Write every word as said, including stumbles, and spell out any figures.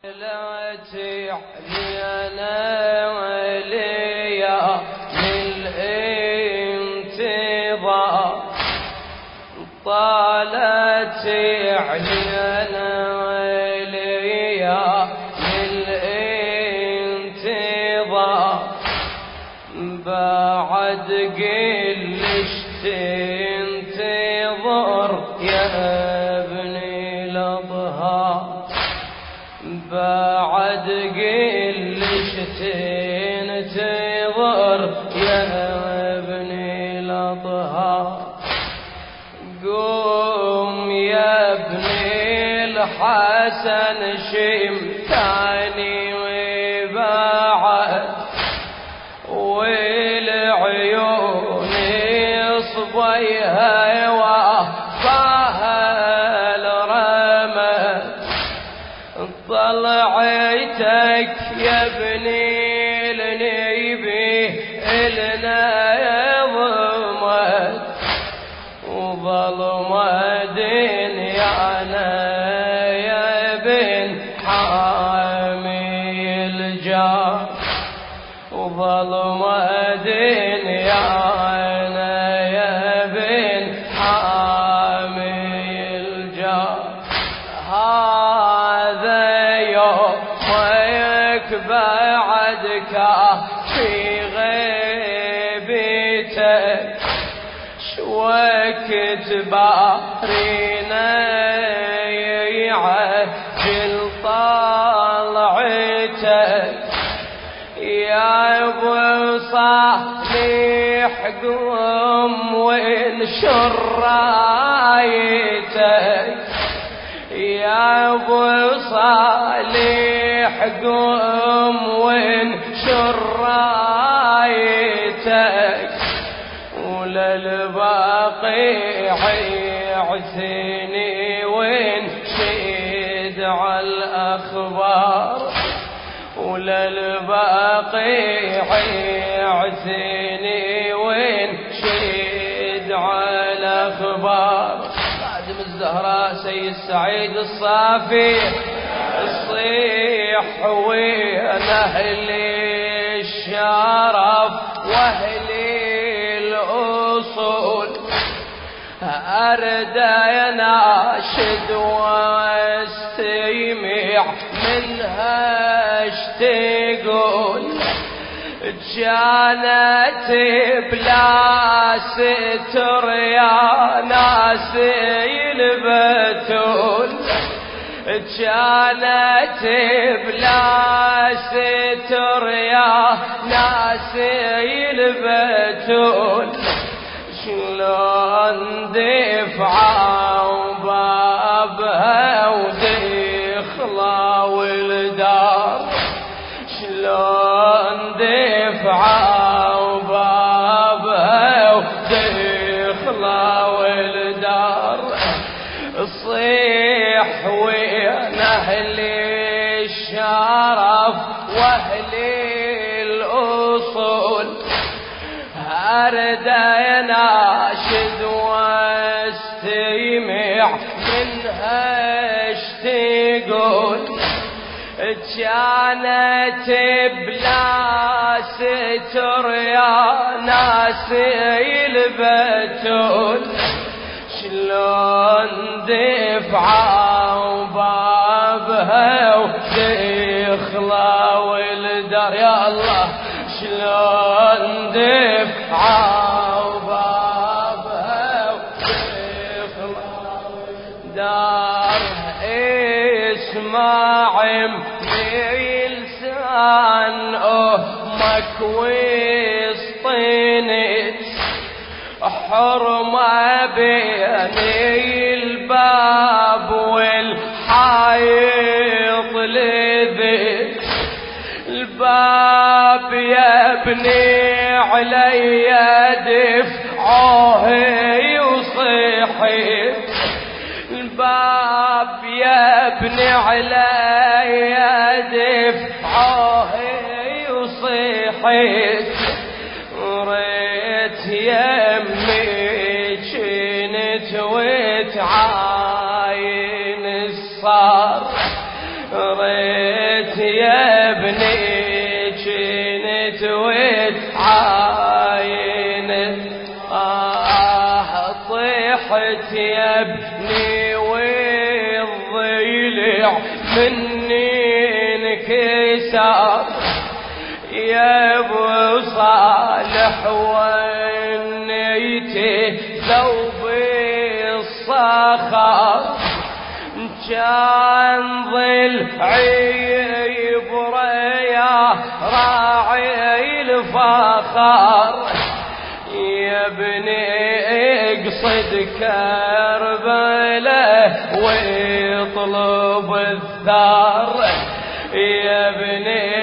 لا تعني أنا وليا للانتظار طالت يعني أنا وليا للانتظار بعد قلش تنتظر يا ابني الأطهار بعد قلش تنتظر يا ابني الأطهار قوم يا ابني الحسن شمتاني وبعد والعيون صبيها وفاها الرمد طلعتك يا ابني لنيبي إلنا ظلمت وظلمة دنيانا يا ابن حامي الجار وظلمة دنيانا يا ابن حامي الجار هذا يومك بعدك في غيبتك شوكت بارينا يعجل طلعتك يا ابو صالح قوم وانشر رايتك يا ابو صالح قوم وانشر رايتك وللباقي عثني وانشد على الاخبار وللباقي عثني وانشد على الاخبار خادم الزهراء سيد سعيد الصافي الصيح وين اهل الشرف واهل الاصول ارد يناشد واستمع منها اشتقول جانت بلا ستر يا ناس البتول كانت بلا ستر يا ناس البتول شلون دفعوا بابها ودخلوا والدار شلون دفعوا بابها ودخلوا والدار صيح وين اهل الشرف واهل الاصول ارد يناشد واستمع منها اشتقول كانت بلا ستر يا ناس البتول شلون دفعوا بابها ودخلوا والدار يا الله شلون دفعوا بابها ودخلوا دار اسمع من لسان امك وسطينت حرمة بين الباب والحائط لذك الباب يا ابني علي دفعه يصيحك الباب يا ابني علي دفعه يصيحك ريت يمي كنت وتعاين الصار ريت صيحت يا ابني جنت وتعاينت آه صيحت يا ابني والضلع مني انكسر يا ابو صالح ونيتي ثوب الصخر كان ضلعي بريا راعي الفخر يا ابني اقصد كربلاء واطلب الثار يا ابني